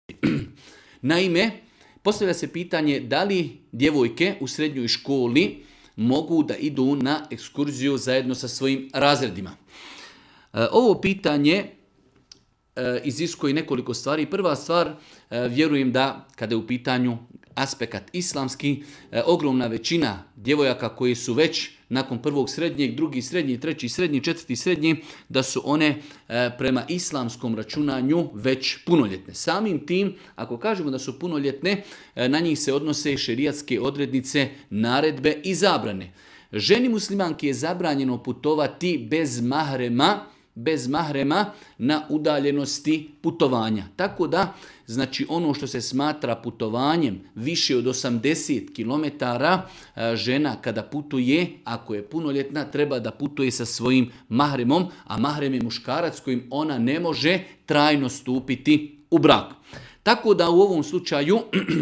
Naime, postavlja se pitanje da li djevojke u srednjoj školi mogu da idu na ekskurziju zajedno sa svojim razredima. Ovo pitanje iziskuje nekoliko stvari. Prva stvar, vjerujem da kada je u pitanju aspekt islamski, ogromna većina djevojaka koji su već nakon prvog srednjeg, drugi srednji, treći srednji, četvrti srednji, da su one prema islamskom računanju već punoljetne. Samim tim, ako kažemo da su punoljetne, na njih se odnose šerijatske odrednice, naredbe i zabrane. Ženi muslimanki je zabranjeno putovati bez mahrema na udaljenosti putovanja. Tako da, znači ono što se smatra putovanjem više od 80 km, žena kada putuje, ako je punoljetna, treba da putuje sa svojim mahremom, a mahrem je muškarac kojim ona ne može trajno stupiti u brak. Tako da u ovom slučaju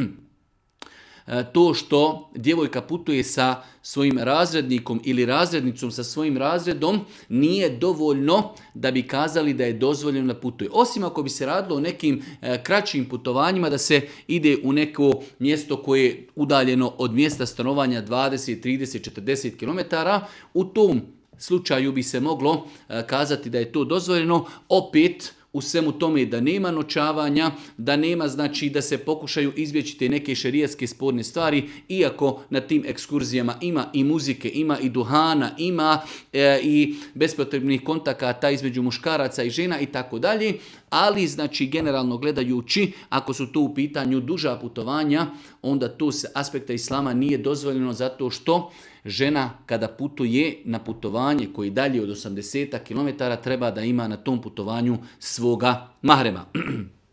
to što djevojka putuje sa svojim razrednikom ili razrednicom sa svojim razredom nije dovoljno da bi kazali da je dozvoljeno da putuje. Osim ako bi se radilo o nekim kraćim putovanjima, da se ide u neko mjesto koje je udaljeno od mjesta stanovanja 20, 30, 40 km, u tom slučaju bi se moglo kazati da je to dozvoljeno. Opet, u svemu tome da nema noćavanja, da nema znači da se pokušaju izbjeći te neke šerijatske sporne stvari, iako na tim ekskurzijama ima i muzike, ima i duhana, ima i bespotrebnih kontakata između muškaraca i žena i tako dalje, ali znači generalno gledajući, ako su to u pitanju duža putovanja, onda to s aspekta islama nije dozvoljeno zato što žena kada putuje na putovanje koji dalje od 80 km treba da ima na tom putovanju svoga mahrema.